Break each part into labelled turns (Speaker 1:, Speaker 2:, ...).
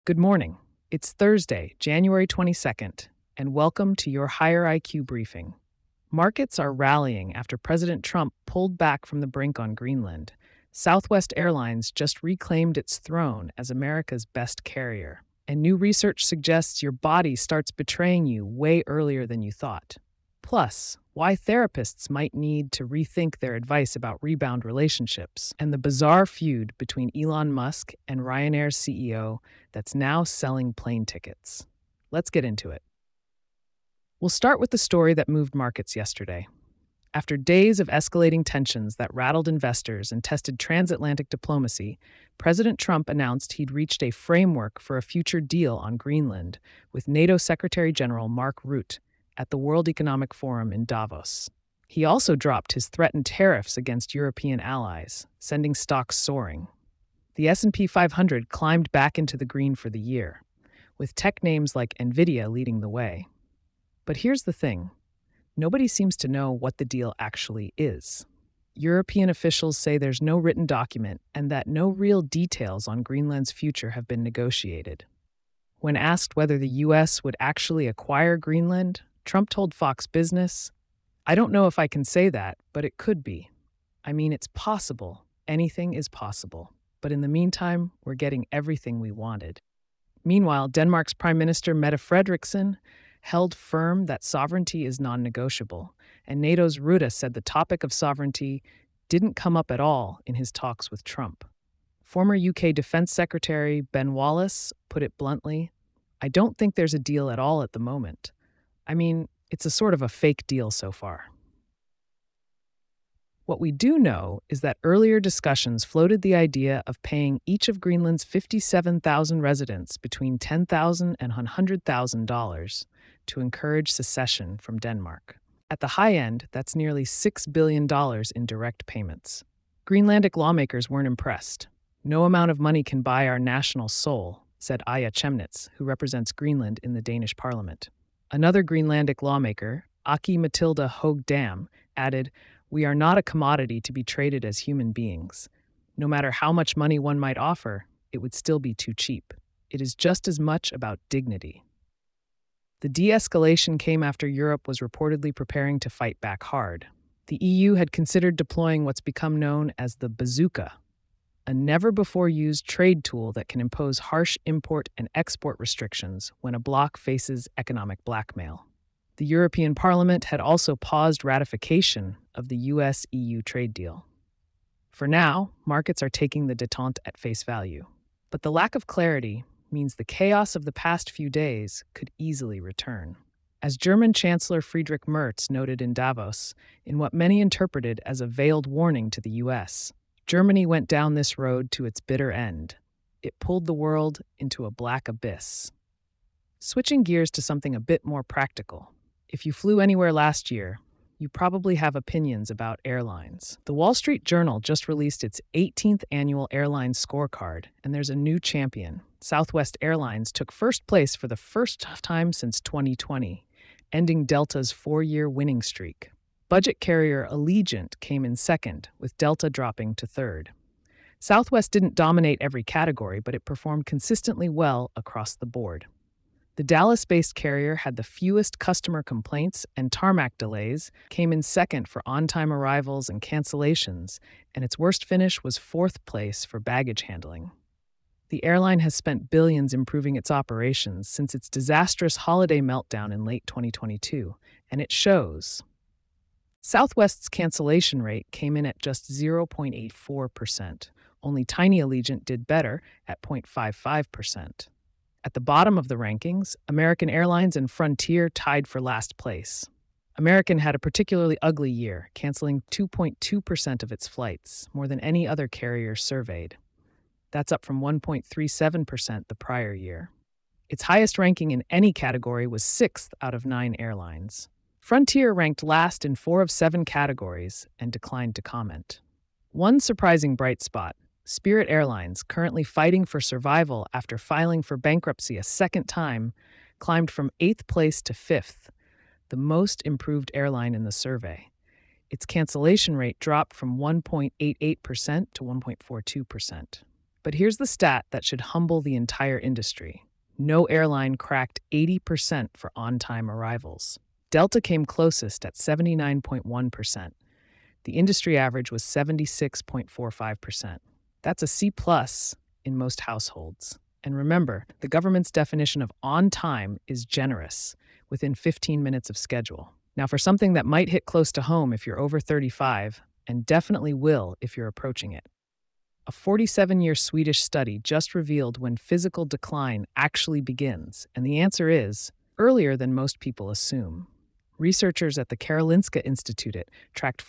Speaker 1: Good morning. It's Thursday, January 22nd, and welcome to your Higher IQ briefing. Markets are rallying after President Trump pulled back from the brink on Greenland. Southwest Airlines just reclaimed its throne as America's best carrier, and new research suggests your body starts betraying you way earlier than you thought. Plus, why therapists might need to rethink their advice about rebound relationships, and the bizarre feud between Elon Musk and Ryanair's CEO that's now selling plane tickets. Let's get into it. We'll start with the story that moved markets yesterday. After days of escalating tensions that rattled investors and tested transatlantic diplomacy, President Trump announced he'd reached a framework for a future deal on Greenland with NATO Secretary General Mark Rutte at the World Economic Forum in Davos. He also dropped his threatened tariffs against European allies, sending stocks soaring. The S&P 500 climbed back into the green for the year, with tech names like Nvidia leading the way. But here's the thing. Nobody seems to know what the deal actually is. European officials say there's no written document and that no real details on Greenland's future have been negotiated. When asked whether the U.S. would actually acquire Greenland, Trump told Fox Business, "I don't know if I can say that, but it could be. I mean, it's possible. Anything is possible. But in the meantime, we're getting everything we wanted." Meanwhile, Denmark's Prime Minister Mette Frederiksen held firm that sovereignty is non-negotiable, and NATO's Rutte said the topic of sovereignty didn't come up at all in his talks with Trump. Former UK Defense Secretary Ben Wallace put it bluntly, "I don't think there's a deal at all at the moment. I mean, it's a sort of a fake deal so far." What we do know is that earlier discussions floated the idea of paying each of Greenland's 57,000 residents between $10,000 and $100,000 to encourage secession from Denmark. At the high end, that's nearly $6 billion in direct payments. Greenlandic lawmakers weren't impressed. "No amount of money can buy our national soul," said Aya Chemnitz, who represents Greenland in the Danish parliament. Another Greenlandic lawmaker, Aki Matilda Hoag Dam, added, "We are not a commodity to be traded as human beings. No matter how much money one might offer, it would still be too cheap. It is just as much about dignity." The de-escalation came after Europe was reportedly preparing to fight back hard. The EU had considered deploying what's become known as the bazooka, a never-before-used trade tool that can impose harsh import and export restrictions when a bloc faces economic blackmail. The European Parliament had also paused ratification of the US-EU trade deal. For now, markets are taking the détente at face value. But the lack of clarity means the chaos of the past few days could easily return. As German Chancellor Friedrich Merz noted in Davos, in what many interpreted as a veiled warning to the US, Germany went down this road to its bitter end. It pulled the world into a black abyss. Switching gears to something a bit more practical. If you flew anywhere last year, you probably have opinions about airlines. The Wall Street Journal just released its 18th annual airline scorecard, and there's a new champion. Southwest Airlines took first place for the first time since 2020, ending Delta's 4-year winning streak. Budget carrier Allegiant came in second, with Delta dropping to third. Southwest didn't dominate every category, but it performed consistently well across the board. The Dallas-based carrier had the fewest customer complaints and tarmac delays, came in second for on-time arrivals and cancellations, and its worst finish was fourth place for baggage handling. The airline has spent billions improving its operations since its disastrous holiday meltdown in late 2022, and it shows. Southwest's cancellation rate came in at just 0.84%. Only tiny Allegiant did better at 0.55%. At the bottom of the rankings, American Airlines and Frontier tied for last place. American had a particularly ugly year, canceling 2.2% of its flights, more than any other carrier surveyed. That's up from 1.37% the prior year. Its highest ranking in any category was 6th out of 9 airlines. Frontier ranked last in 4 of 7 categories and declined to comment. One surprising bright spot: Spirit Airlines, currently fighting for survival after filing for bankruptcy a second time, climbed from 8th place to 5th, the most improved airline in the survey. Its cancellation rate dropped from 1.88% to 1.42%. But here's the stat that should humble the entire industry. No airline cracked 80% for on-time arrivals. Delta came closest at 79.1%. The industry average was 76.45%. That's a C plus in most households. And remember, the government's definition of on time is generous, within 15 minutes of schedule. Now, for something that might hit close to home if you're over 35, and definitely will if you're approaching it. A 47-year Swedish study just revealed when physical decline actually begins, and the answer is earlier than most people assume. Researchers at the Karolinska Institutet tracked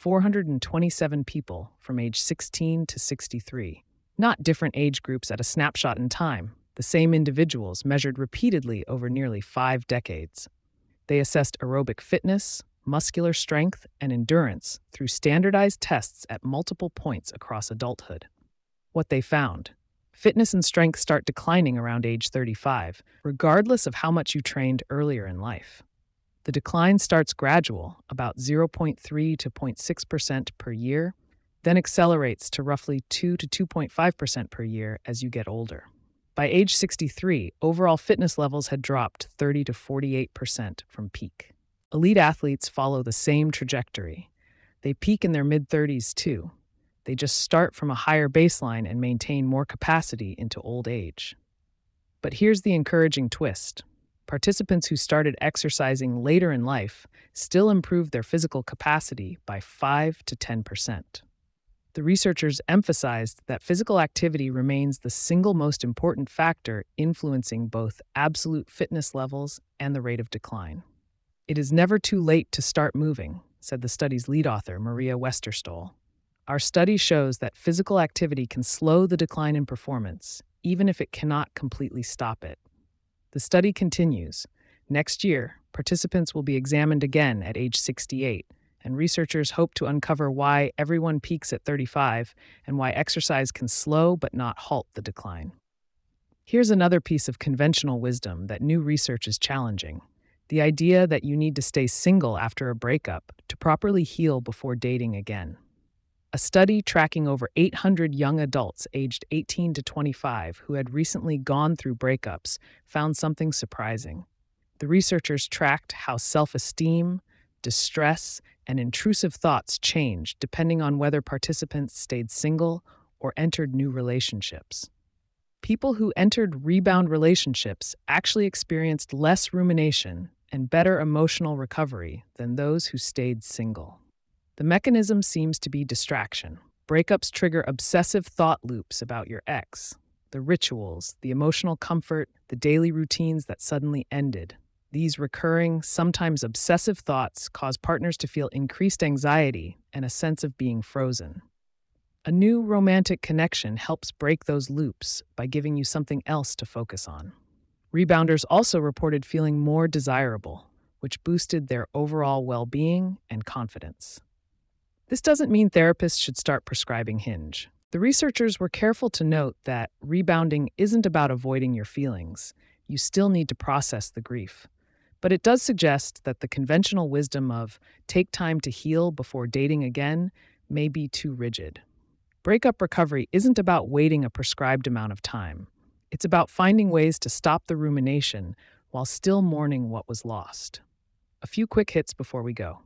Speaker 1: 427 people from age 16 to 63. Not different age groups at a snapshot in time, the same individuals measured repeatedly over nearly 5 decades. They assessed aerobic fitness, muscular strength, and endurance through standardized tests at multiple points across adulthood. What they found: fitness and strength start declining around age 35, regardless of how much you trained earlier in life. The decline starts gradual, about 0.3 to 0.6% per year, then accelerates to roughly 2 to 2.5% per year as you get older. By age 63, overall fitness levels had dropped 30 to 48% from peak. Elite athletes follow the same trajectory. They peak in their mid-30s too. They just start from a higher baseline and maintain more capacity into old age. But here's the encouraging twist. Participants who started exercising later in life still improved their physical capacity by 5 to 10%. The researchers emphasized that physical activity remains the single most important factor influencing both absolute fitness levels and the rate of decline. "It is never too late to start moving," said the study's lead author, Maria Westerståhl. "Our study shows that physical activity can slow the decline in performance, even if it cannot completely stop it." The study continues. Next year, participants will be examined again at age 68, and researchers hope to uncover why everyone peaks at 35 and why exercise can slow but not halt the decline. Here's another piece of conventional wisdom that new research is challenging: the idea that you need to stay single after a breakup to properly heal before dating again. A study tracking over 800 young adults aged 18 to 25 who had recently gone through breakups found something surprising. The researchers tracked how self-esteem, distress, and intrusive thoughts changed depending on whether participants stayed single or entered new relationships. People who entered rebound relationships actually experienced less rumination and better emotional recovery than those who stayed single. The mechanism seems to be distraction. Breakups trigger obsessive thought loops about your ex, the rituals, the emotional comfort, the daily routines that suddenly ended. These recurring, sometimes obsessive thoughts cause partners to feel increased anxiety and a sense of being frozen. A new romantic connection helps break those loops by giving you something else to focus on. Rebounders also reported feeling more desirable, which boosted their overall well-being and confidence. This doesn't mean therapists should start prescribing Hinge. The researchers were careful to note that rebounding isn't about avoiding your feelings. You still need to process the grief. But it does suggest that the conventional wisdom of take time to heal before dating again may be too rigid. Breakup recovery isn't about waiting a prescribed amount of time. It's about finding ways to stop the rumination while still mourning what was lost. A few quick hits before we go.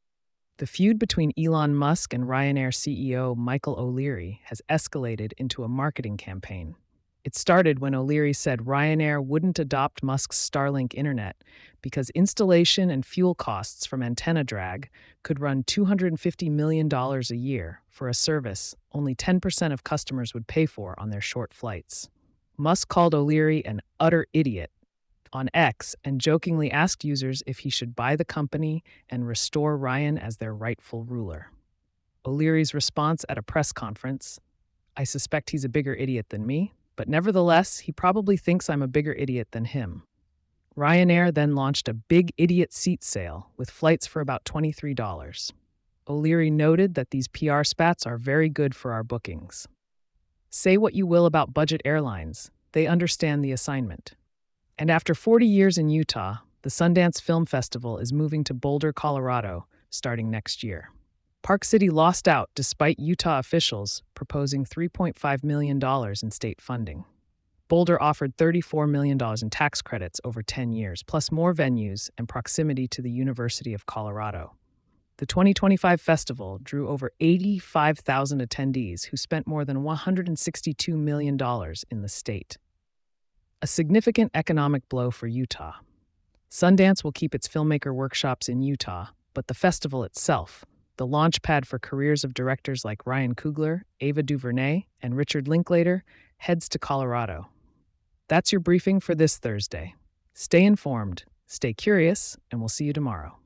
Speaker 1: The feud between Elon Musk and Ryanair CEO Michael O'Leary has escalated into a marketing campaign. It started when O'Leary said Ryanair wouldn't adopt Musk's Starlink internet because installation and fuel costs from antenna drag could run $250 million a year for a service only 10% of customers would pay for on their short flights. Musk called O'Leary an utter idiot on X and jokingly asked users if he should buy the company and restore Ryan as their rightful ruler. O'Leary's response at a press conference: "I suspect he's a bigger idiot than me, but nevertheless, he probably thinks I'm a bigger idiot than him." Ryanair then launched a big idiot seat sale with flights for about $23. O'Leary noted that these PR spats are very good for our bookings. Say what you will about budget airlines, they understand the assignment. And after 40 years in Utah, the Sundance Film Festival is moving to Boulder, Colorado, starting next year. Park City lost out despite Utah officials proposing $3.5 million in state funding. Boulder offered $34 million in tax credits over 10 years, plus more venues and proximity to the University of Colorado. The 2025 festival drew over 85,000 attendees who spent more than $162 million in the state. A significant economic blow for Utah. Sundance will keep its filmmaker workshops in Utah, but the festival itself, the launchpad for careers of directors like Ryan Coogler, Ava DuVernay, and Richard Linklater, heads to Colorado. That's your briefing for this Thursday. Stay informed, stay curious, and we'll see you tomorrow.